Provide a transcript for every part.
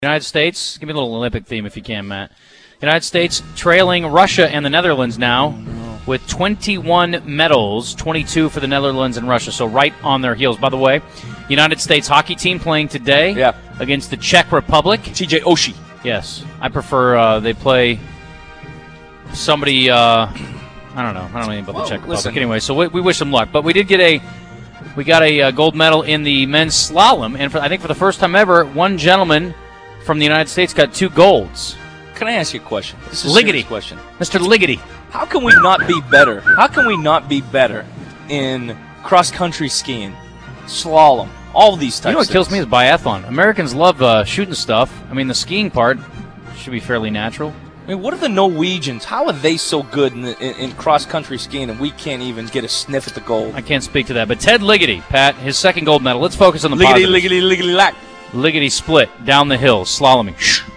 United States, give me a little Olympic theme if you can, Matt. United States trailing Russia and the Netherlands now with 21 medals, 22 for the Netherlands and Russia, so right on their heels. By the way, United States hockey team playing today against the Czech Republic. TJ Oshie. Yes. I prefer they play somebody, I don't know anything about the Czech Republic. Anyway, so we wish them luck. But we got a gold medal in the men's slalom, and I think for the first time ever, one gentleman from the United States got 2 golds. Can I ask you a question? This is Liggity. a serious question. Mr. Liggity. How can we not be better? How can we not be better in cross-country skiing, slalom, all these types of things? You know what kills me is biathlon. Americans love shooting stuff. I mean, the skiing part should be fairly natural. I mean, what are the Norwegians? How are they so good in cross-country skiing and we can't even get a sniff at the gold? I can't speak to that. But Ted Liggity, Pat, his second gold medal. Let's focus on the Liggity, positives. liggity, lack. Liggity split down the hill, slaloming.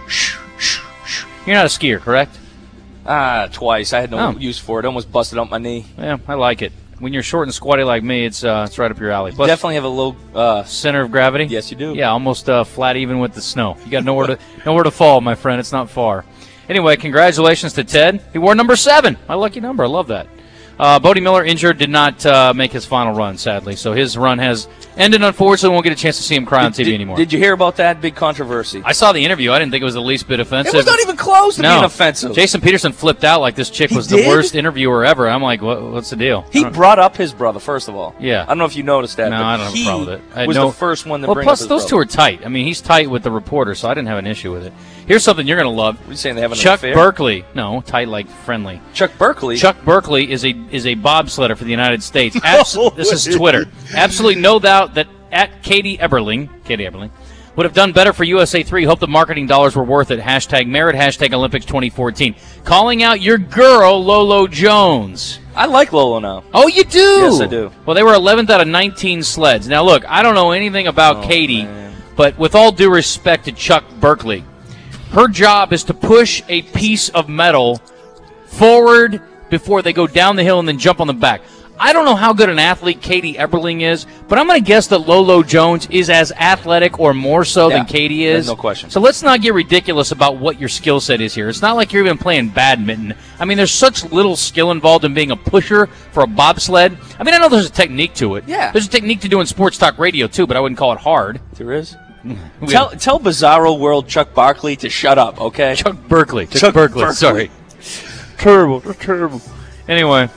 You're not a skier, correct? Twice. I had no use for it. Almost busted up my knee. Yeah, I like it. When you're short and squatty like me, it's right up your alley. Plus, definitely have a low center of gravity. Yes, you do. Yeah, almost flat even with the snow. You got nowhere to fall, my friend. It's not far. Anyway, congratulations to Ted. He wore number 7. My lucky number. I love that. Bodie Miller, injured, did not make his final run, sadly. So his run has ended, unfortunately. Won't get a chance to see him cry on TV anymore. Did you hear about that big controversy? I saw the interview. I didn't think it was the least bit offensive. It was not even close to being offensive. Jason Peterson flipped out like this chick was the worst interviewer ever. I'm like, what's the deal? He brought up his brother, first of all. Yeah. I don't know if you noticed that. No, but I don't have a problem with it. He was the first one to bring up his plus, those two are tight. I mean, he's tight with the reporter, so I didn't have an issue with it. Here's something you're going to love. What are you saying, they have an Chuck affair? Berkeley. No, tight like friendly. Chuck Berkeley? Chuck Berkeley is a bobsledder for the United States. This is Twitter. Absolutely no doubt that at Katie Eberling would have done better for USA 3. Hope the marketing dollars were worth it. # merit, # Olympics 2014. Calling out your girl, Lolo Jones. I like Lolo now. Oh, you do? Yes, I do. Well, they were 11th out of 19 sleds. Now, look, I don't know anything about Katie, but with all due respect to Chuck Berkeley, her job is to push a piece of metal forward before they go down the hill and then jump on the back. I don't know how good an athlete Katie Eberling is, but I'm going to guess that Lolo Jones is as athletic or more so than Katie is. No question. So let's not get ridiculous about what your skill set is here. It's not like you're even playing badminton. I mean, there's such little skill involved in being a pusher for a bobsled. I mean, I know there's a technique to it. Yeah. There's a technique to doing sports talk radio, too, but I wouldn't call it hard. There is? Tell Bizarro World Chuck Barkley to shut up, okay? Chuck Berkeley. Sorry. Terrible. Anyway,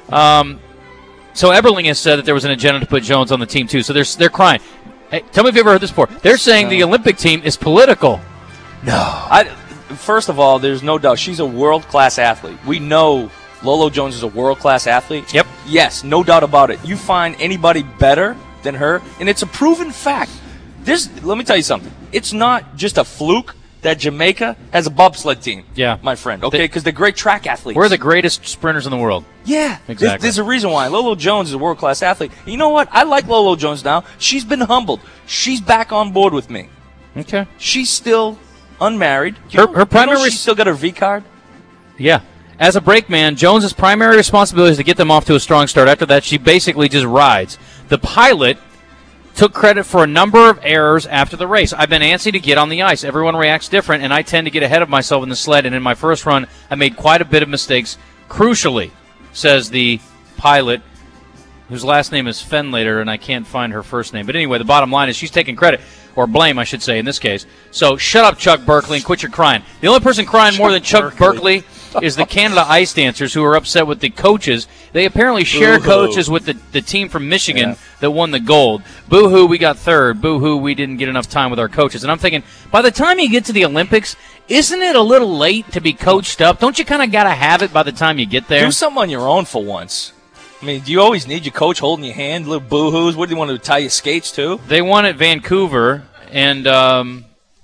so Eberling has said that there was an agenda to put Jones on the team, too. So they're crying. Hey, tell me if you've ever heard this before. They're saying the Olympic team is political. No. First of all, there's no doubt. She's a world-class athlete. We know Lolo Jones is a world-class athlete. Yep. Yes, no doubt about it. You find anybody better than her, and it's a proven fact. Let me tell you something. It's not just a fluke that Jamaica has a bobsled team. Yeah. My friend, okay? Because they're great track athletes. We're the greatest sprinters in the world. Yeah. Exactly. There's a reason why. Lolo Jones is a world-class athlete. You know what? I like Lolo Jones now. She's been humbled. She's back on board with me. Okay. She's still unmarried. Her primary... She's still got her V card? Yeah. As a brakeman, Jones's primary responsibility is to get them off to a strong start. After that, she basically just rides. The pilot took credit for a number of errors after the race. I've been antsy to get on the ice. Everyone reacts different, and I tend to get ahead of myself in the sled, and in my first run, I made quite a bit of mistakes. Crucially, says the pilot, whose last name is Fenlater, and I can't find her first name. But anyway, the bottom line is she's taking credit, or blame, I should say, in this case. So shut up, Chuck Berkeley, and quit your crying. The only person crying more than Chuck Berkeley is the Canada Ice Dancers, who are upset with the coaches. They apparently share coaches with the team from Michigan that won the gold. Boo-hoo, we got third. Boo-hoo, we didn't get enough time with our coaches. And I'm thinking, by the time you get to the Olympics, isn't it a little late to be coached up? Don't you kind of got to have it by the time you get there? Do something on your own for once. I mean, do you always need your coach holding your hand, little boo-hoos? What, do you want to tie your skates to? They won at Vancouver, and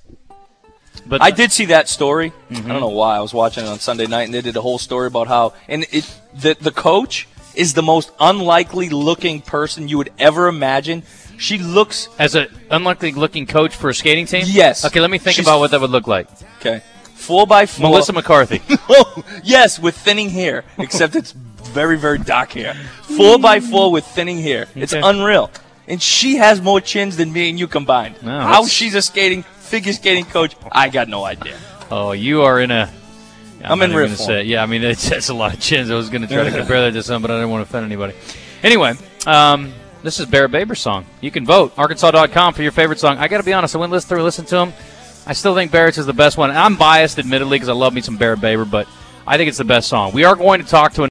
but I did see that story. I don't know why. I was watching it on Sunday night, and they did a whole story about how the coach is the most unlikely-looking person you would ever imagine. She looks... As an unlikely-looking coach for a skating team? Yes. Okay, let me think about what that would look like. Okay. 4x4. Melissa McCarthy. Yes, with thinning hair, except it's very, very dark hair. 4x4 with thinning hair. It's unreal. And she has more chins than me and you combined. No, how she's a skating figure skating coach? I got no idea. Oh, you are in a. I'm in riff form. Yeah, I mean, that's a lot of chins. I was going to try to compare that to some, but I didn't want to offend anybody. Anyway, this is Barrett Baber's song. You can vote. Arkansas.com for your favorite song. I got to be honest. I went through and listened to him. I still think Barrett's is the best one. I'm biased, admittedly, because I love me some Barrett Baber, but I think it's the best song. We are going to talk to